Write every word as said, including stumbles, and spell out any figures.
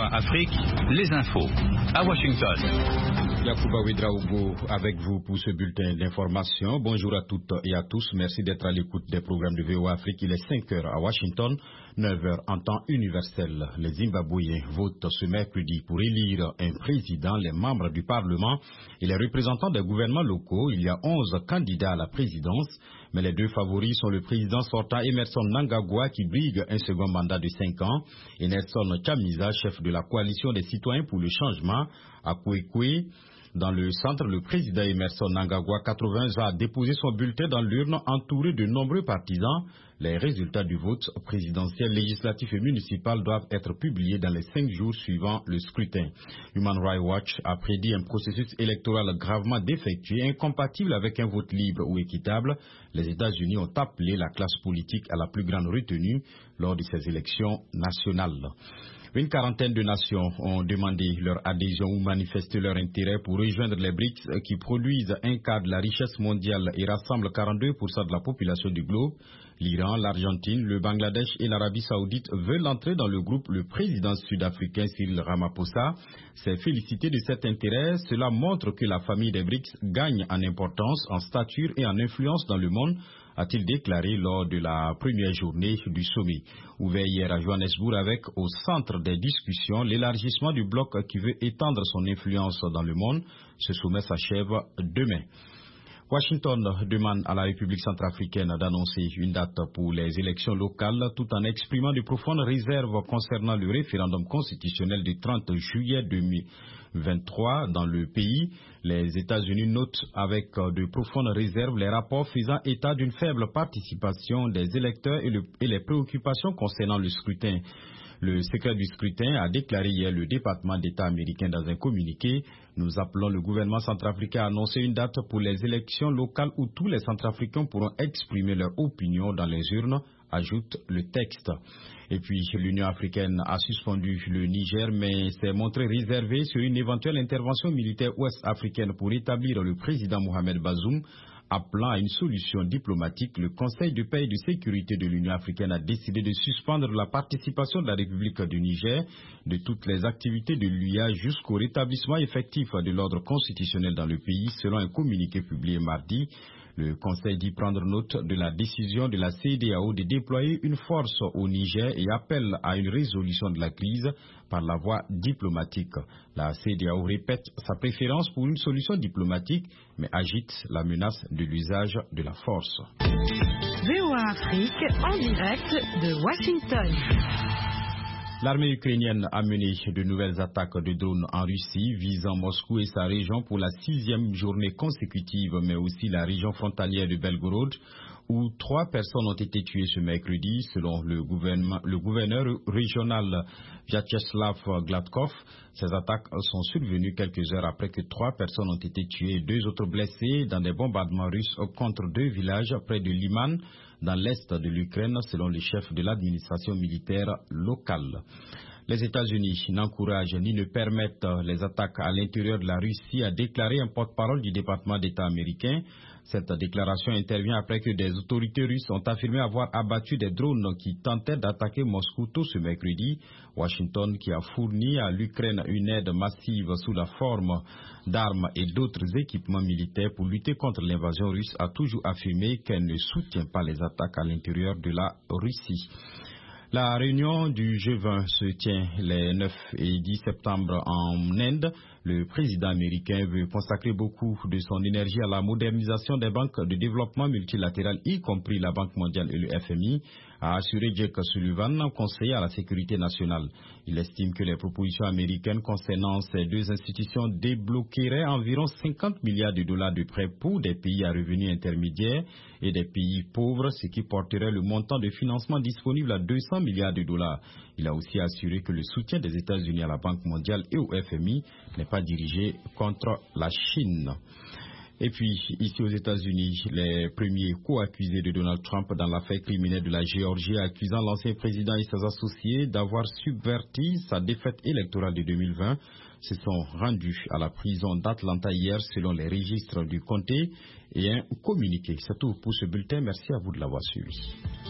V O A Afrique, les infos, à Washington. Yacouba Ouedraogo avec vous pour ce bulletin d'information. Bonjour à toutes et à tous. Merci d'être à l'écoute des programmes de V O A Afrique. Il est cinq heures à Washington, neuf heures en temps universel. Les Zimbabwéens votent ce mercredi pour élire un président, les membres du Parlement et les représentants des gouvernements locaux. Il y a onze candidats à la présidence, mais les deux favoris sont le président sortant Emmerson Mnangagwa qui brigue un second mandat de cinq ans et Nelson Chamisa, chef de la coalition des citoyens pour le changement à Kwekwe. Dans le centre, le président Emmerson Mnangagwa, quatre-vingts ans, a déposé son bulletin dans l'urne entouré de nombreux partisans. Les résultats du vote présidentiel, législatif et municipal doivent être publiés dans les cinq jours suivant le scrutin. Human Rights Watch a prédit un processus électoral gravement défectueux, incompatible avec un vote libre ou équitable. Les États-Unis ont appelé la classe politique à la plus grande retenue lors de ces élections nationales. Une quarantaine de nations ont demandé leur adhésion ou manifesté leur intérêt pour rejoindre les B R I C S qui produisent un quart de la richesse mondiale et rassemblent quarante-deux pour cent de la population du globe. L'Iran, l'Argentine, le Bangladesh et l'Arabie Saoudite veulent entrer dans le groupe. Le président sud-africain Cyril Ramaphosa s'est félicité de cet intérêt. Cela montre que la famille des B R I C S gagne en importance, en stature et en influence dans le monde, a-t-il déclaré lors de la première journée du sommet. Ouvert hier à Johannesburg avec au centre des discussions l'élargissement du bloc qui veut étendre son influence dans le monde. Ce sommet s'achève demain. Washington demande à la République centrafricaine d'annoncer une date pour les élections locales tout en exprimant de profondes réserves concernant le référendum constitutionnel du trente juillet deux mille vingt-trois dans le pays. Les États-Unis notent avec de profondes réserves les rapports faisant état d'une faible participation des électeurs et, le, et les préoccupations concernant le scrutin. Le secret du scrutin a déclaré hier le département d'État américain dans un communiqué. Nous appelons le gouvernement centrafricain à annoncer une date pour les élections locales où tous les centrafricains pourront exprimer leur opinion dans les urnes, ajoute le texte. Et puis l'Union africaine a suspendu le Niger mais s'est montrée réservée sur une éventuelle intervention militaire ouest-africaine pour établir le président Mohamed Bazoum. Appelant à une solution diplomatique, le Conseil de paix et de sécurité de l'Union africaine a décidé de suspendre la participation de la République du Niger de toutes les activités de l'U I A jusqu'au rétablissement effectif de l'ordre constitutionnel dans le pays, selon un communiqué publié mardi. Le Conseil dit prendre note de la décision de la C D A O de déployer une force au Niger et appelle à une résolution de la crise par la voie diplomatique. La C D A O répète sa préférence pour une solution diplomatique, mais agite la menace de l'usage de la force. V O A Afrique en direct de Washington. L'armée ukrainienne a mené de nouvelles attaques de drones en Russie, visant Moscou et sa région pour la sixième journée consécutive, mais aussi la région frontalière de Belgorod, où trois personnes ont été tuées ce mercredi, selon le, le gouverneur régional Vyacheslav Gladkov. Ces attaques sont survenues quelques heures après que trois personnes ont été tuées et deux autres blessées dans des bombardements russes contre deux villages près de Liman, dans l'est de l'Ukraine, selon le chef de l'administration militaire locale. Les États-Unis n'encouragent ni ne permettent les attaques à l'intérieur de la Russie, a déclaré un porte-parole du département d'État américain. Cette déclaration intervient après que des autorités russes ont affirmé avoir abattu des drones qui tentaient d'attaquer Moscou tôt ce mercredi. Washington, qui a fourni à l'Ukraine une aide massive sous la forme d'armes et d'autres équipements militaires pour lutter contre l'invasion russe, a toujours affirmé qu'elle ne soutient pas les attaques à l'intérieur de la Russie. La réunion du G vingt se tient les neuf et dix septembre en Inde. Le président américain veut consacrer beaucoup de son énergie à la modernisation des banques de développement multilatérales, y compris la Banque mondiale et le F M I, a assuré Jake Sullivan, conseiller à la sécurité nationale. Il estime que les propositions américaines concernant ces deux institutions débloqueraient environ cinquante milliards de dollars de prêts pour des pays à revenus intermédiaires et des pays pauvres, ce qui porterait le montant de financement disponible à deux cents milliards de dollars. Il a aussi assuré que le soutien des États-Unis à la Banque mondiale et au F M I n'est pas dirigé contre la Chine. Et puis, ici aux États-Unis, les premiers co-accusés de Donald Trump dans l'affaire criminelle de la Géorgie, accusant l'ancien président et ses associés d'avoir subverti sa défaite électorale de deux mille vingt, se sont rendus à la prison d'Atlanta hier selon les registres du comté et un communiqué. C'est tout pour ce bulletin. Merci à vous de l'avoir suivi.